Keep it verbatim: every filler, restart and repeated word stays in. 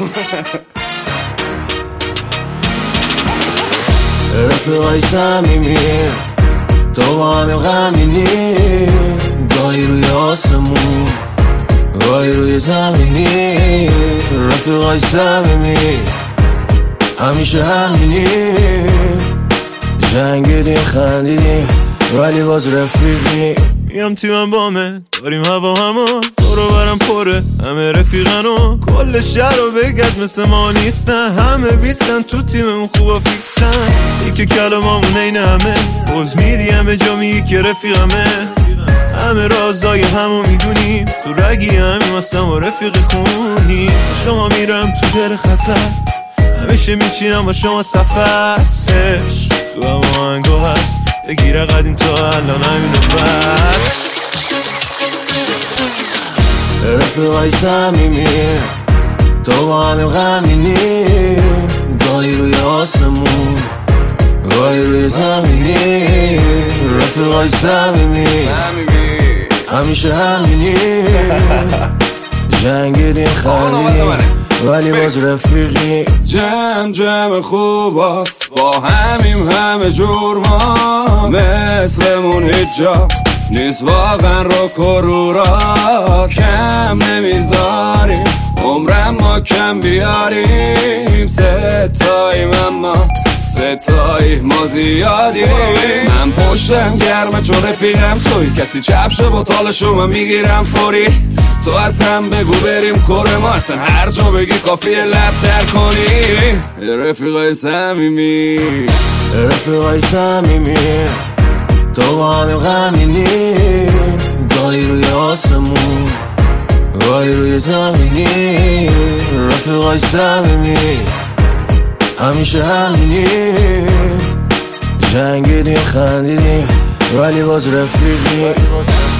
رفیقای صمیمی تو با همین غمینی، گاهی روی آسمون گاهی روی زمینی. رفیقای صمیمی همیشه همینی، جنگیدیم خندیدیم ولی باز رفیقی. میام تیمم بامه داریم هوا همون، دورو برم پره همه رفیقنو، کل شهر رو بگرد مثل ما نیستن، همه بیستن تو تیممون خوبا فیکسن. یکی کلامامون این همه روز میدی همه جا میگی که رفیقمه، همه رازای همو میدونیم تو رگی همیم هستم و رفیق خونی. شما میرم تو دل خطر همیشه میچینم با شما سفر، عشق تو هم آهنگو هست بگیره قدیم تا الان همینو بس. رفیقای صمیمی تو با همین غمینی، گاهی روی آسمون گاهی روی زمینی. رفیقای صمیمی همیشه همینی، جنگیدیم خندیدیم ولی باز رفیقی. جمع جمع خوب است با همیم همه جور، ما مثلمون هیچ جا نیست واقعا رو کروراست. کم نمیذاریم عمرم ما کم بیاریم، ستاییم اما ستایی ما زیادیم. من پشتم گرمه چون رفیقم توی، کسی چپشه با تالشو من میگیرم فوری. تو از هم بگو بریم کره ما، اصلا هر جا بگی کافیه لب تر کنی. رفیقای صمیمی رفیقای صمیمی تو با همین غمینی، گاهی روی آسمون گاهی روی زمینی. رفیقای صمیمی همیشه همینی، جنگیدیم خندیدیم ولی باز رفیقی.